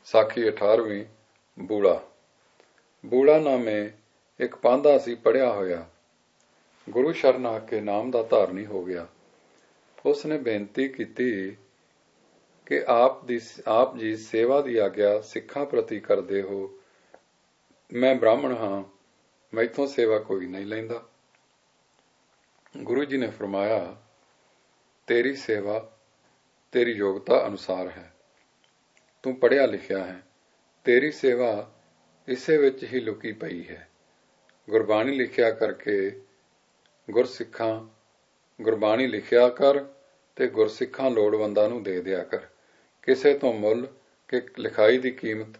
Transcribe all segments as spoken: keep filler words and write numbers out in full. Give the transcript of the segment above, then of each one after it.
ਸਾਖੀ ਅਠਾਰਵੀਂ। ਬੂੜਾ। ਬੂੜਾ ਨਾਮੇ ਇੱਕ ਪਾਂਧਾ ਸੀ ਪੜ੍ਹਿਆ ਹੋਇਆ। ਗੁਰੂ ਸ਼ਰਨ ਆ ਕੇ ਨਾਮ ਦਾ ਧਾਰਨੀ ਹੋ ਗਿਆ। ਉਸ ਨੇ ਬੇਨਤੀ ਕੀਤੀ ਕਿ ਆਪ ਦੀ ਆਪ ਜੀ ਸੇਵਾ ਦੀ ਆਗਿਆ ਸਿੱਖਾਂ ਪ੍ਰਤੀ ਕਰਦੇ ਹੋ। ਮੈਂ ਬ੍ਰਾਹਮਣ ਹਾਂ, ਮੈਥੋਂ ਸੇਵਾ ਕੋਈ ਨਹੀਂ ਲੈਂਦਾ। ਗੁਰੂ ਜੀ ਨੇ ਫਰਮਾਇਆ, ਤੇਰੀ ਸੇਵਾ ਤੇਰੀ ਯੋਗਤਾ ਅਨੁਸਾਰ ਹੈ। ਤੂੰ ਪੜ੍ਹਿਆ ਲਿਖਿਆ ਹੈ, ਤੇਰੀ ਸੇਵਾ ਇਸੇ ਵਿੱਚ ਹੀ ਲੁਕੀ ਪਈ ਹੈ। ਗੁਰਬਾਣੀ ਲਿਖਿਆ ਕਰਕੇ ਗੁਰਸਿੱਖਾਂ ਗੁਰਬਾਣੀ ਲਿਖਿਆ ਕਰ ਤੇ ਗੁਰਸਿੱਖਾਂ ਲੋੜਵੰਦਾਂ ਨੂੰ ਦੇ ਦਿਆ ਕਰ। ਕਿਸੇ ਤੋਂ ਮੁੱਲ ਕਿ ਲਿਖਾਈ ਦੀ ਕੀਮਤ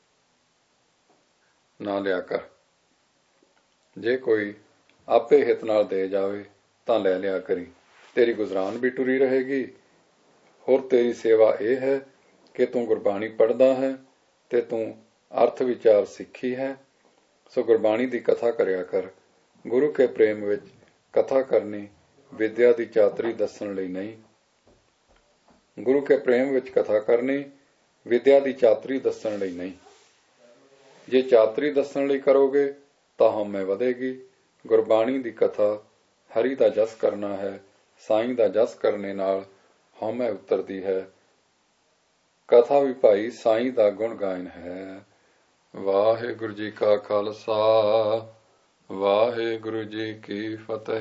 ਨਾ ਲਿਆ ਕਰ। ਜੇ ਕੋਈ ਆਪੇ ਹਿੱਤ ਨਾਲ ਦੇ ਜਾਵੇ ਤਾਂ ਲੈ ਲਿਆ ਕਰੀ। ਤੇਰੀ ਗੁਜ਼ਰਾਨ ਵੀ ਟੁਰੀ ਰਹੇਗੀ। ਹੋਰ ਤੇਰੀ ਸੇਵਾ ਇਹ ਹੈ ਕਿ ਤੂੰ ਗੁਰਬਾਣੀ ਪੜ੍ਹਦਾ ਹੈ ਤੇ ਤੂੰ ਅਰਥ ਵਿਚਾਰ ਸਿੱਖੀ ਹੈ, ਸੋ ਗੁਰਬਾਣੀ ਦੀ ਕਥਾ ਕਰਿਆ ਕਰ। ਗੁਰੂ ਕੇ ਪ੍ਰੇਮ ਵਿੱਚ ਕਥਾ ਕਰਨੀ ਵਿਦਿਆ ਦੀ ਚਾਤਰੀ ਦੱਸਣ ਲਈ ਨਹੀਂ। ਗੁਰੂ ਕੇ ਪ੍ਰੇਮ ਵਿੱਚ ਕਥਾ ਕਰਨੀ ਵਿਦਿਆ ਦੀ ਚਾਤਰੀ ਦੱਸਣ ਲਈ ਨਹੀਂ। ਜੇ ਚਾਤਰੀ ਦੱਸਣ ਲਈ ਕਰੋਗੇ ਤਾਂ ਹਉਮੈ ਵਧੇਗੀ। ਗੁਰਬਾਣੀ ਦੀ ਕਥਾ ਹਰੀ ਦਾ ਜਸ ਕਰਨਾ ਹੈ। ਸਾਈਂ ਦਾ ਜਸ ਕਰਨੇ ਨਾਲ ਹਉਮੈ ਉਤਰਦੀ ਹੈ। ਕਥਾ ਵੀ ਭਾਈ ਸਾਈਂ ਦਾ ਗੁਣ ਗਾਇਨ ਹੈ। ਵਾਹਿਗੁਰੂ ਜੀ ਕਾ ਖਾਲਸਾ, ਵਾਹਿਗੁਰੂ ਜੀ ਕੀ ਫਤਿਹ।